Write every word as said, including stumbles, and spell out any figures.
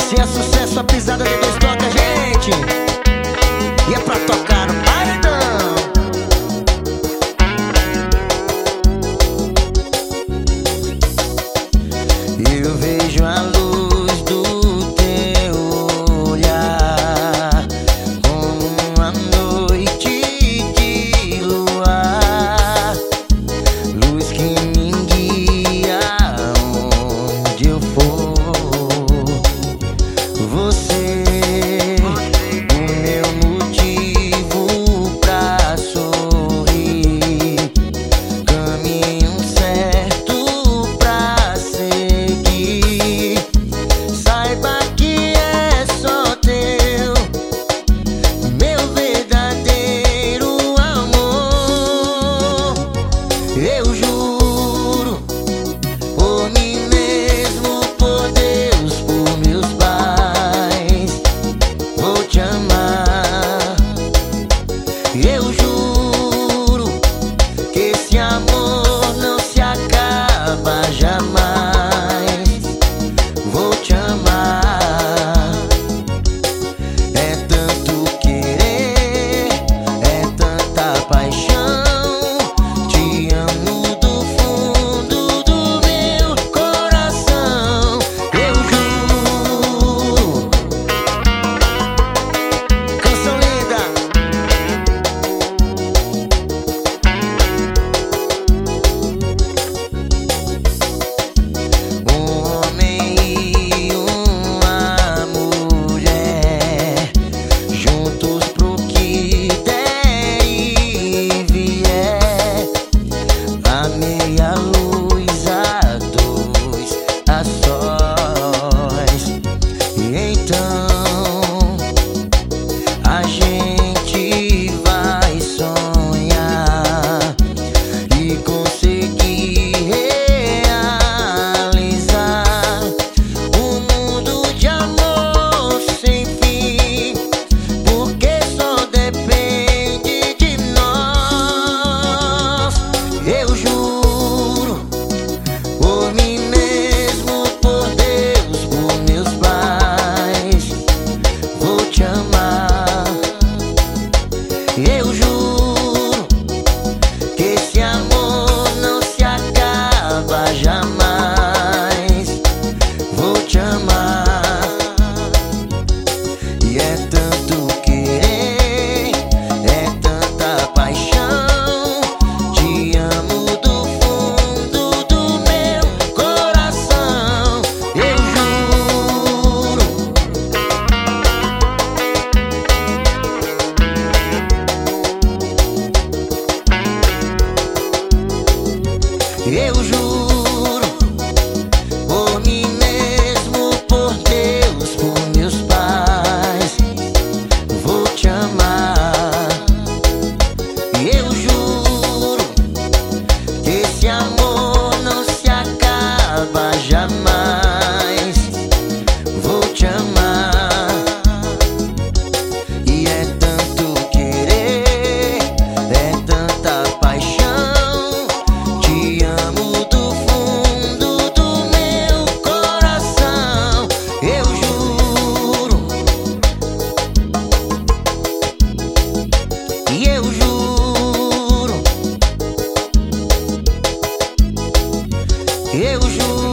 Se é sucesso a pisada de dois toca, gente. E é pra tocar no paredão. Eu vejo a luz do teu olhar como uma noite de luar, luz que me guia onde eu for. Você, o meu motivo pra sorrir, caminho certo pra seguir. Saiba que é só teu, meu verdadeiro amor. Eu juro por mim mesmo, por Deus, por meus pais, vou te amar. Eu juro que esse amor não se acaba jamais. Vou te amar. É tanto querer, é tanta paixão. Te amo do fundo do meu coração. Eu juro. Canção linda. Um homem e uma mulher, juntos pro que der e vier. A meia luz, a dois, a sós. E então a gente vai sonhar e conseguir realizar um mundo de amor sem fim, porque só depende de nós. Eu juro por mim mesmo, por Deus, por meus pais, vou te amar. Eu juro que esse amor não se acaba jamais. Vou te amar. E é tanto querer, é tanta paixão. Te amo do fundo do meu coração. Eu juro. Eu juro por mim mesmo, por Deus, por meus pais, vou te amar. Eu juro que esse amor não se acaba jamais. Vou te amar. E é tanto querer, é tanta paixão. Te amo do fundo do meu coração. Eu juro. E eu juro. Eu juro.